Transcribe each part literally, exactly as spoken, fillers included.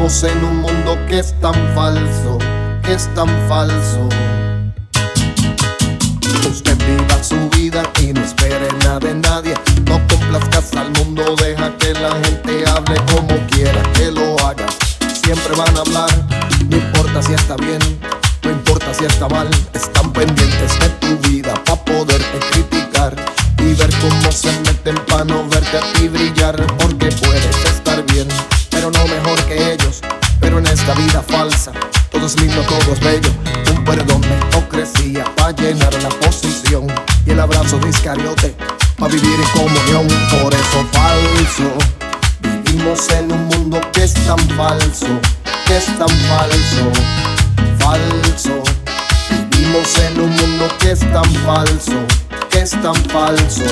Vivimos en un mundo que es tan falso, que es tan falso. Usted viva su vida y no espere nada de nadie. No complazcas al mundo, deja que la gente hable como quiera que lo hagas. Siempre van a hablar, no importa si está bien, no importa si está mal. Están pendientes de tu vida pa' poderte criticar y ver cómo se meten pa' no verte a ti brillar. Porque puedes estar bien, pero no mejor que ellos. Pero en esta vida falsa todo es lindo, todo es bello. Un perdón de hipocresía pa' llenar la posición y el abrazo de Iscariote pa' vivir en comunión. Por eso falso, vivimos en un mundo que es tan falso, que es tan falso, falso. Vivimos en un mundo que es tan falso, que es tan falso.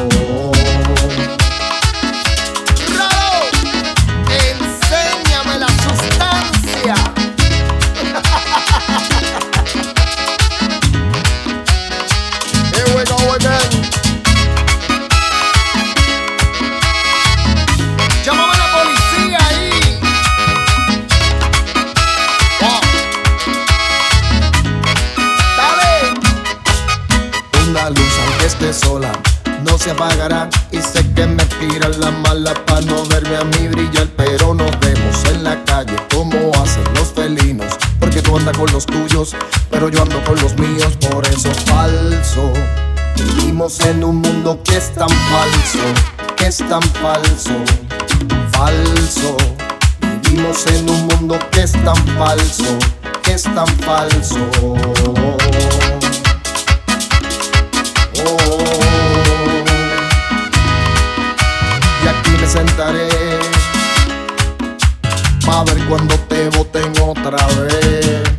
Enséñame la sustancia. Here we go again. Llámame a la policía ahí. Wow. Dale. Una luz aunque esté sola no se apagará, y sé que me tiran la mala pa' no verme a mí brillar. Pero nos vemos en la calle como hacen los felinos, porque tú andas con los tuyos, pero yo ando con los míos. Por eso falso, vivimos en un mundo que es tan falso, que es tan falso, falso. Vivimos en un mundo que es tan falso, que es tan falso. Oh, y aquí me sentaré pa' ver cuando te voten otra vez.